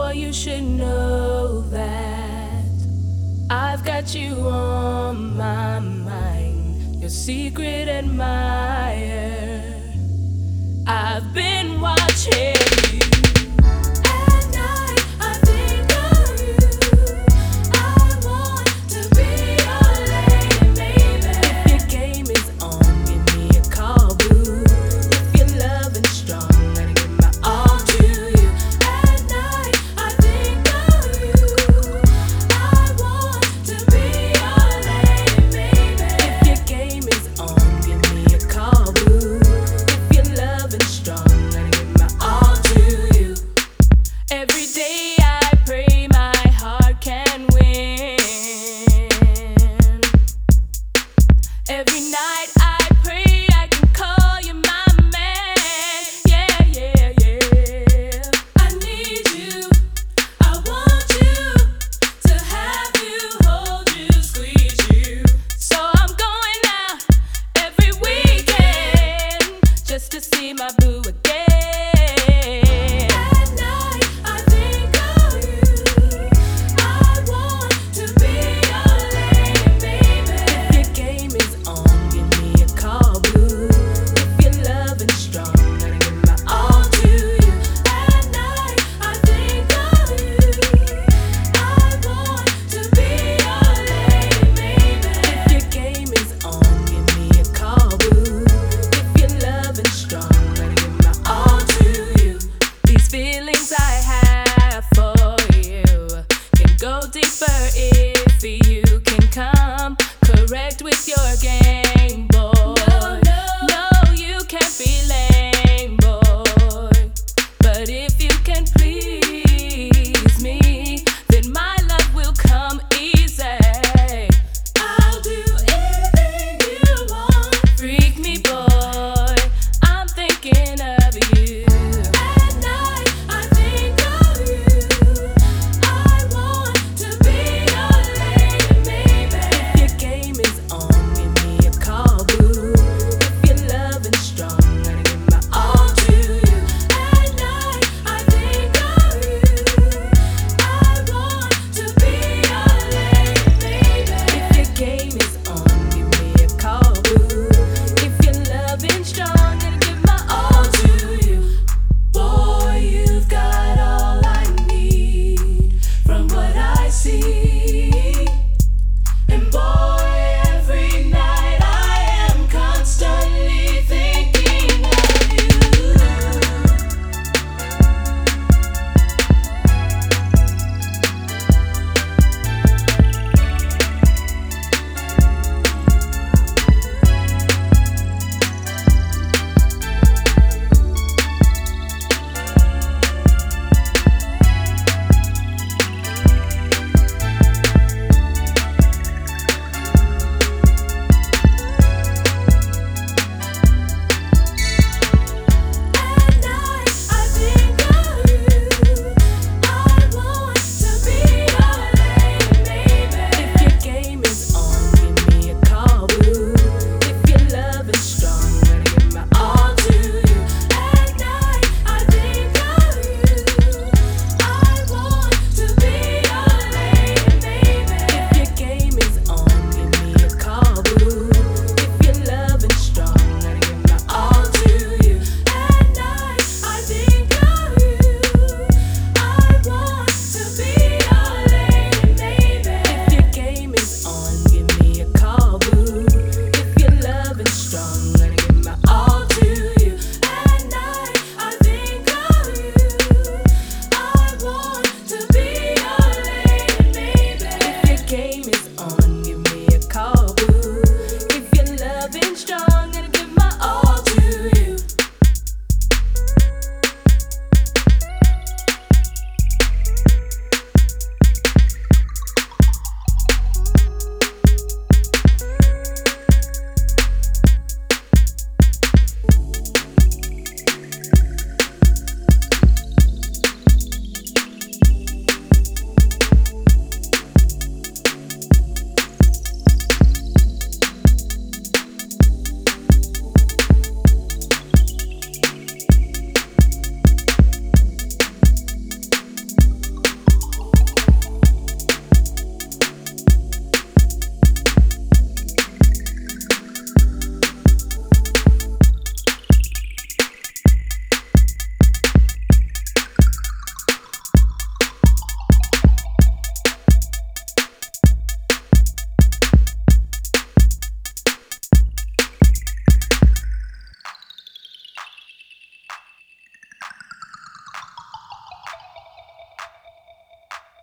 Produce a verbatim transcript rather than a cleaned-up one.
Boy, you should know that I've got you on my mind, your secret admirer. I've been watching you. At night, I think of you. I want to be your lady, baby. If your game is on, give me a call, boo. If you're loving strong, gotta give my all to you. At night, I think of you. I want to be your lady, baby. If your game is on, give me a call, boo. If you're loving strong, gotta give my all to you. Every day I pray my heart can win. Every night I pray I can call you my man. Yeah, yeah, yeah. I need you, I want you, to have you, hold you, squeeze you. So I'm going out every weekend just to see my boo again. At night I think of you. I want to be your lady, baby. If your game is on, give me a call, boo. If you're loving strong, gotta give my all to you. At night I think of you. I want to be your lady, baby. If your game is on, give me a call, boo. If you're loving strong, gotta give my all to you. These feelings I have for you can go deeper if you can come correct with your game, boy. No, no, no, you can't be lame.